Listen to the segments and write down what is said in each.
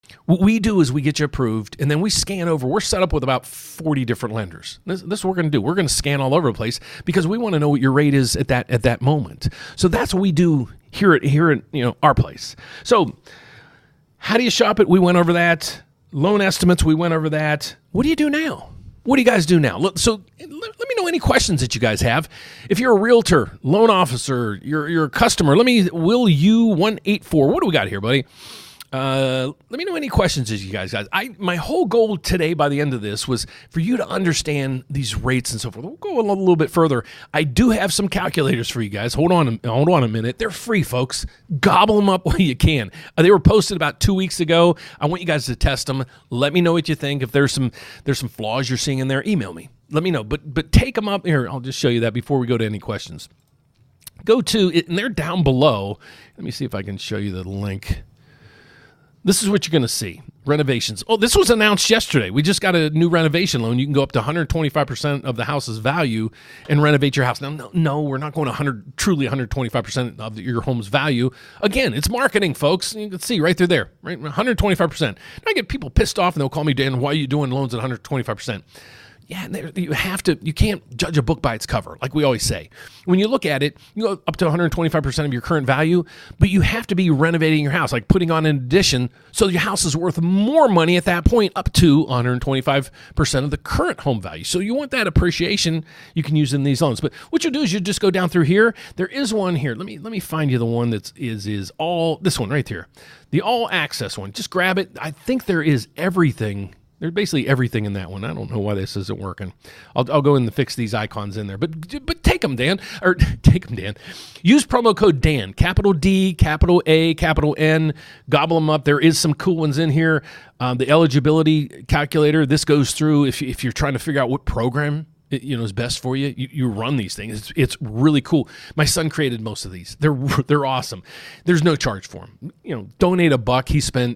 What we do is we get you approved, and then we scan over. We're set up with about 40 different lenders. This is what we're going to do. We're going to scan all over the place because we want to know what your rate is at that moment. So that's what we do here at our place. So how do you shop it? We went over that. Loan estimates, we went over that. What do you do now? What do you guys do now? Look, so let me know any questions that you guys have. If you're a realtor, loan officer, you're a customer, Will you 184. What do we got here, buddy? Let me know any questions that you guys got. My whole goal today by the end of this was for you to understand these rates and so forth. We'll go a little bit further. I do have some calculators for you guys. Hold on a minute. They're free, folks. Gobble them up while you can. They were posted about 2 weeks ago. I want you guys to test them. Let me know what you think. If there's some flaws you're seeing in there, email me. Let me know. But take them up here. I'll just show you that before we go to any questions. Go to it, and they're down below. Let me see if I can show you the link. This is what you're going to see. Renovations. Oh, this was announced yesterday. We just got a new renovation loan. You can go up to 125% of the house's value and renovate your house. Now, no, we're not going to truly 125% of your home's value. Again, it's marketing, folks. You can see right there, right? 125%. I get people pissed off and they'll call me, Dan, why are you doing loans at 125%? Yeah, you can't judge a book by its cover, like we always say. When you look at it, you go up to 125% of your current value, but you have to be renovating your house, like putting on an addition, so your house is worth more money at that point, up to 125% of the current home value. So you want that appreciation you can use in these loans. But what you do is you just go down through here. There is one here. Let me find you the one that is all, this one right here, the all access one. Just grab it. I think there is everything. There's basically everything in that one. I don't know why this isn't working. I'll go in and fix these icons in there. But take them, Dan. Use promo code Dan. Capital D, capital A, capital N. Gobble them up. There is some cool ones in here. The eligibility calculator. This goes through if you're trying to figure out what program is best for you. You run these things. It's really cool. My son created most of these. They're awesome. There's no charge for them. Donate $1. He spent.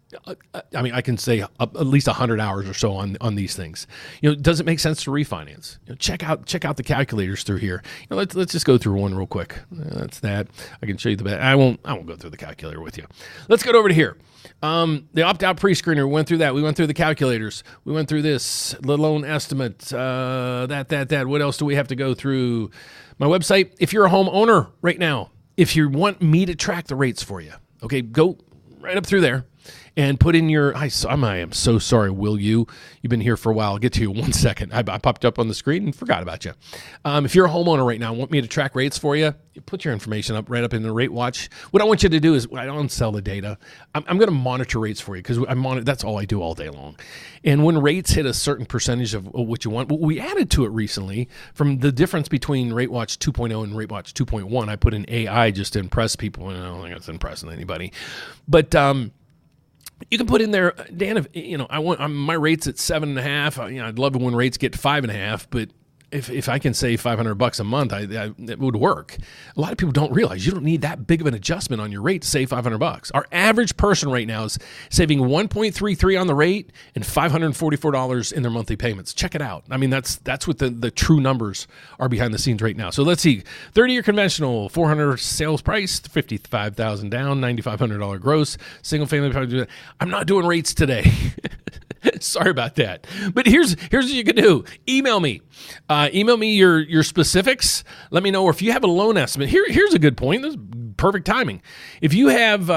I can say at least 100 hours or so on these things. Does it make sense to refinance? Check out the calculators through here. Let's just go through one real quick. That's that. I can show you I won't go through the calculator with you. Let's go over to here. The opt-out pre-screener, we went through that. We went through the calculators. We went through this, the loan estimate, that. What else do we have to go through? My website, if you're a homeowner right now, if you want me to track the rates for you, okay, go right up through there. And put in I am so sorry, Will you? You've been here for a while. I'll get to you in 1 second. I popped up on the screen and forgot about you. If you're a homeowner right now and want me to track rates for you, put your information right up in the Rate Watch. What I want you to do is, I don't sell the data. I'm going to monitor rates for you because that's all I do all day long. And when rates hit a certain percentage of what you want, we added to it recently from the difference between Rate Watch 2.0 and Rate Watch 2.1. I put in AI just to impress people, and I don't think it's impressing anybody. But you can put in there, Dan, if I want my rates at 7.5. I'd love it when rates get 5.5, but if I can save $500 a month, it would work. A lot of people don't realize you don't need that big of an adjustment on your rate to save $500. Our average person right now is saving 1.33 on the rate and $544 in their monthly payments. Check it out. That's what the true numbers are behind the scenes right now. So let's see. 30-year conventional, $400 sales price, $55,000 down, $9,500 gross. Single family. I'm not doing rates today. Sorry about that. But here's what you can do. Email me. Email me your specifics. Let me know. Or if you have a loan estimate, here's a good point. This is perfect timing. If you have,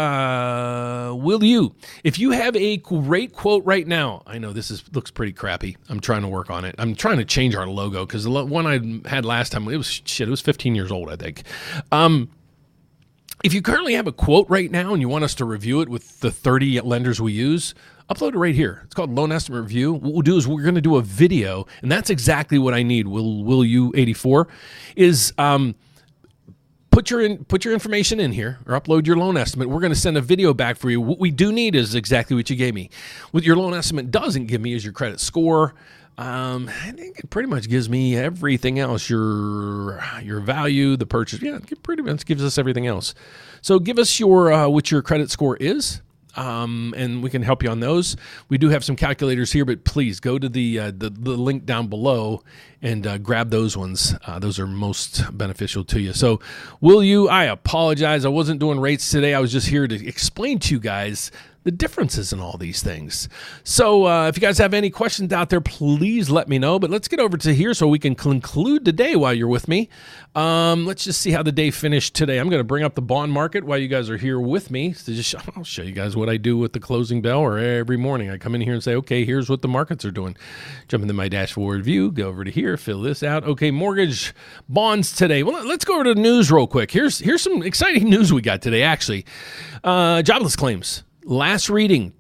if you have a great quote right now, I know looks pretty crappy. I'm trying to work on it. I'm trying to change our logo because the one I had last time, it was 15 years old, I think. If you currently have a quote right now and you want us to review it with the 30 lenders we use, upload it right here. It's called Loan Estimate Review. What we'll do is we're going to do a video, and that's exactly what I need. Will you 84 is put your information in here or upload your loan estimate. We're going to send a video back for you. What we do need is exactly what you gave me. What your loan estimate doesn't give me is your credit score. I think it pretty much gives me everything else. Your value, the purchase. Yeah, it pretty much gives us everything else. So give us what your credit score is. And we can help you on those. We do have some calculators here, but please go to the link down below and grab those ones. Those are most beneficial to you. So I apologize. I wasn't doing rates today. I was just here to explain to you guys the differences in all these things. So if you guys have any questions out there, please let me know. But let's get over to here so we can conclude the day while you're with me. Let's just see how the day finished today. I'm going to bring up the bond market while you guys are here with me. So I'll show you guys what I do with the closing bell, or every morning I come in here and say, okay, here's what the markets are doing. Jump into my dashboard view, go over to here, fill this out. Okay, mortgage bonds today. Well, let's go over to the news real quick. Here's some exciting news we got today, actually. Jobless claims. Last reading,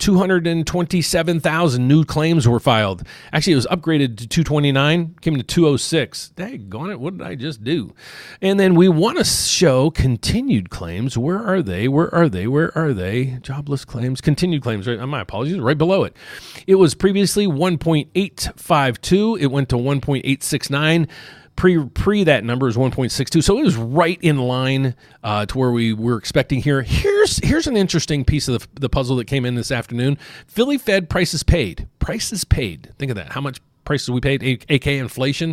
227,000 new claims were filed. Actually, it was upgraded to 229, came to 206. Daggone it, what did I just do? And then we want to show continued claims. Where are they? Where are they? Where are they? Jobless claims, continued claims. Right, my apologies, right below it. It was previously 1.852. It went to 1.869. Pre that number is 1.62, so it was right in line to where we were expecting here. Here's an interesting piece of the puzzle that came in this afternoon. Philly Fed prices paid. Prices paid. Think of that. How much prices we paid, aka inflation?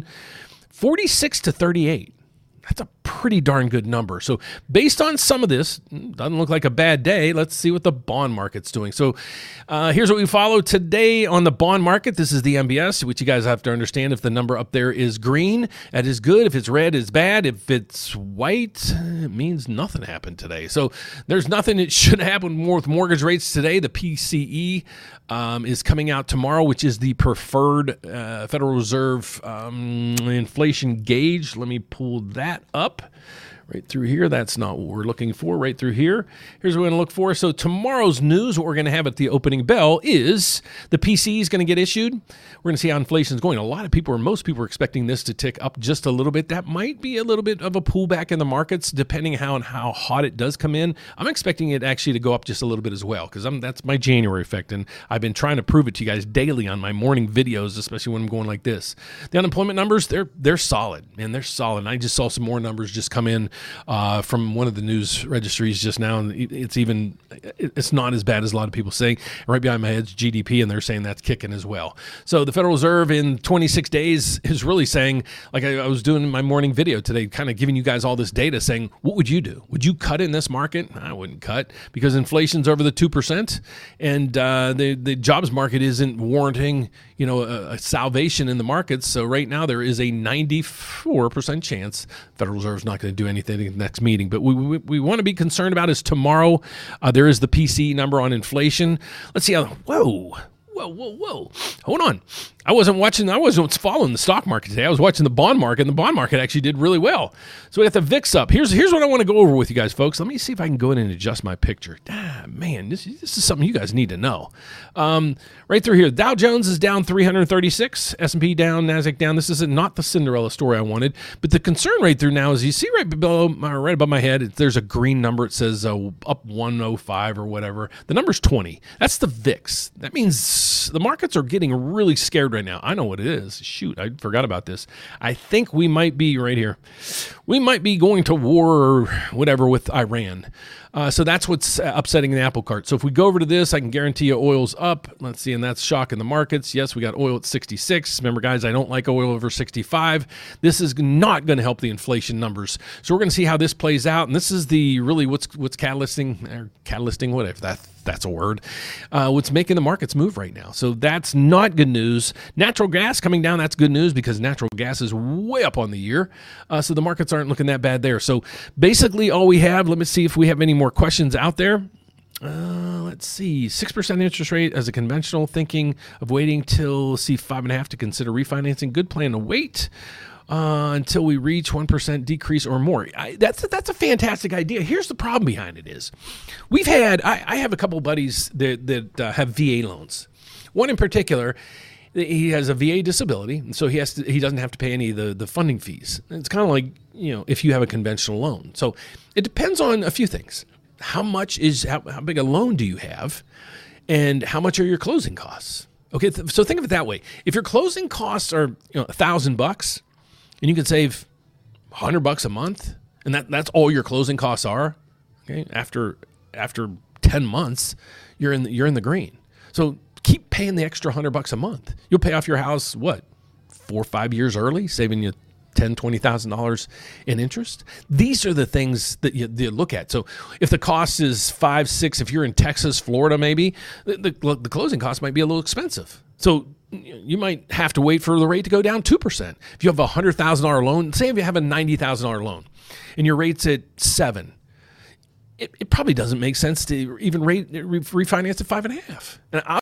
46 to 38. That's a pretty darn good number. So based on some of this, doesn't look like a bad day. Let's see what the bond market's doing. So here's what we follow today on the bond market. This is the MBS, which you guys have to understand. If the number up there is green, that is good. If it's red, it's bad. If it's white, it means nothing happened today. So there's nothing that should happen more with mortgage rates today. The PCE is coming out tomorrow, which is the preferred Federal Reserve inflation gauge. Let me pull that up. Right through here, that's not what we're looking for. Right through here, here's what we're going to look for. So tomorrow's news, what we're going to have at the opening bell is the PCE is going to get issued. We're going to see how inflation is going. A lot of people, or most people, are expecting this to tick up just a little bit. That might be a little bit of a pullback in the markets, depending how hot it does come in. I'm expecting it actually to go up just a little bit as well, because that's my January effect, and I've been trying to prove it to you guys daily on my morning videos, especially when I'm going like this. The unemployment numbers, they're solid, man. They're solid. And I just saw some more numbers just come in from one of the news registries just now, and it's not as bad as a lot of people say. Right behind my head's GDP, and they're saying that's kicking as well. So the Federal Reserve in 26 days is really saying, like I was doing in my morning video today, kind of giving you guys all this data, saying, what would you do? Would you cut in this market? I wouldn't cut, because inflation's over the 2%, and the jobs market isn't warranting a salvation in the markets. So right now there is a 94% chance Federal Reserve's not going to do anything in the next meeting. But we want to be concerned about is tomorrow. There is the PCE number on inflation. Let's see how. Whoa. Hold on. I wasn't following the stock market today. I was watching the bond market, and the bond market actually did really well. So we got the VIX up. Here's what I want to go over with you guys, folks. Let me see if I can go in and adjust my picture. Man, this is something you guys need to know. Right through here, Dow Jones is down 336, S&P down, NASDAQ down. This is not the Cinderella story I wanted, but the concern right through now is you see right above my head, there's a green number. It says up 105 or whatever. The number's 20. That's the VIX. That means the markets are getting really scared right now. I know what it is. Shoot, I forgot about this. I think we might be right here. We might be going to war or whatever with Iran. So that's what's upsetting the apple cart. So if we go over to this, I can guarantee you oil's up. Let's see, and that's shocking the markets. Yes, we got oil at 66. Remember, guys, I don't like oil over 65. This is not going to help the inflation numbers. So we're going to see how this plays out. And this is the really what's catalyzing, whatever that's a word, what's making the markets move right now. So that's not good news. Natural gas coming down, that's good news, because natural gas is way up on the year. So the markets aren't looking that bad there. So basically all we have, let me see if we have any more questions out there. Let's see, 6% interest rate as a conventional, thinking of waiting till see 5.5 to consider refinancing. Good plan to wait until we reach 1% decrease or more. That's a fantastic idea. Here's the problem behind it is, I have a couple buddies that have VA loans. One in particular, he has a VA disability, and so he doesn't have to pay any of the funding fees. It's kind of like, if you have a conventional loan. So it depends on a few things. How big a loan do you have, and how much are your closing costs? Okay, so think of it that way. If your closing costs are $1,000, and you can save $100 a month, and that's all your closing costs are, okay, after 10 months, you're in the green. So keep paying the extra $100 a month. You'll pay off your house 4 or 5 years early, saving you $20,000 in interest. These are the things that you look at. So if the cost is 5, 6, if you're in Texas, Florida, maybe the closing cost might be a little expensive. So you might have to wait for the rate to go down 2%. If you have a $100,000 loan, say if you have a $90,000 loan and your rate's at 7%, it probably doesn't make sense to even refinance at 5.5%. And